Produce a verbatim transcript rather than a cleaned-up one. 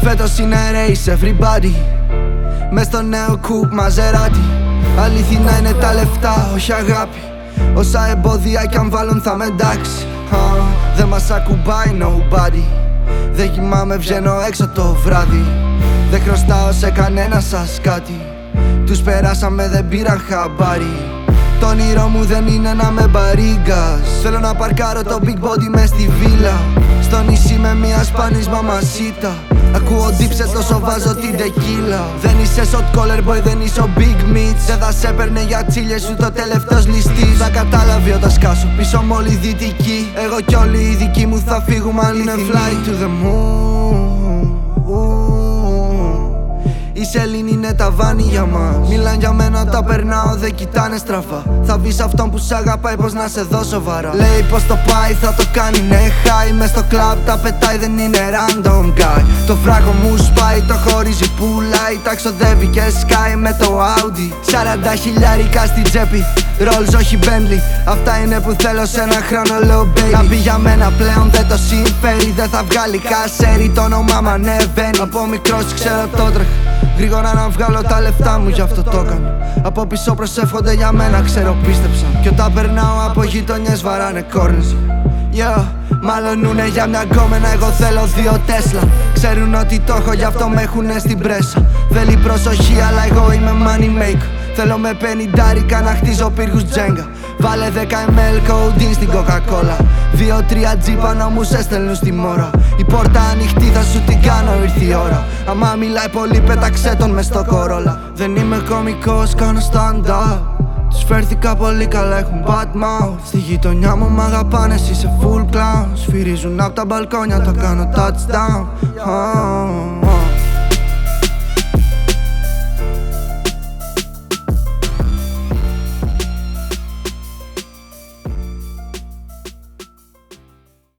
Φέτος είναι race everybody, μες στο νέο κουπ μαζεράτι. Αληθινά είναι τα λεφτά, όχι αγάπη. Όσα εμπόδια κι αν βάλουν θα με εντάξει. uh, Δεν μας ακουμπάει nobody. Δεν κοιμάμαι, βγαίνω έξω το βράδυ. Δεν χρωστάω σε κανένα σας κάτι. Τους περάσαμε, δεν πήραν χαμπάρι. Το όνειρό μου δεν είναι να με μπαρίγκας. Θέλω να παρκάρω το big body μες στη βίλα. Στο νησί με μια σπάνης μαμασίτα. Ακούω ντύψε τόσο βάζω την τεκίλα. Δεν είσαι shot caller boy, δεν είσαι ο Big Mitch. Δεν θα σε έπαιρνε για τσίλιες σου το τελευταίος ληστής. Θα καταλάβει όταν σκάσω πίσω μ' όλη δυτική. Εγώ κι όλοι οι δικοί μου θα φύγουμε αν είναι fly to the moon. Η σελήνη είναι ταβάνι για μας. Μιλάν για μένα, τα περνάω, δεν κοιτάνε στραφά. Θα βρεις αυτόν που σ' αγαπάει, πως να σε δω σοβαρά. Λέει πως το πάει, θα το κάνει, ναι high. Μες στο κλαμπ τα πετάει, δεν είναι random guy. Το φράγο μου σπάει, το χωρίζει, πουλάει. Τα ξοδεύει και σκάει με το Audi. Σαράντα χιλιάρικα στην τσέπη, Rolls όχι Bentley. Αυτά είναι που θέλω σε ένα χρόνο, λέω baby. Να πει για μένα πλέον δεν το συμφέρει. Δεν θα βγάλει κασέρι, το όνομά μ' ανεβαίνει. Από μικρός ξέρω το τρέχα. Γρήγορα να βγάλω τα λεφτά μου, γι' αυτό το κάνω. Από πίσω προσεύχονται για μένα, ξέρω πίστεψα. Κι όταν περνάω από γειτονιές βαράνε κόρνες. Yeah, μαλωνούνε για μια γκόμενα, εγώ θέλω δύο Τέσλα. Ξέρουν ότι το έχω, γι' αυτό με έχουνε στην πρέσα. Θέλει προσοχή, αλλά εγώ είμαι money maker. Θέλω με πενηντάρικα να χτίζω πύργους τζέγκα. Βάλε δέκα μιλιλίτρα κοντίν στην κοκακόλα. Δύο τρία τζι πάνω μου σε στέλνουν στη μόρα. Η πόρτα ανοιχτή, θα σου την κάνω, ήρθε η ώρα. Άμα μιλάει πολύ πέταξε τον μες στο κορόλα. Δεν είμαι κωμικός, κάνω stand-up. Τους φέρθηκα πολύ καλά, έχουν bad mouth. Στη γειτονιά μου μ' αγαπάνε, εσύ είσαι full clown. Σφυρίζουν απ' τα μπαλκόνια, το κάνω touchdown. uh.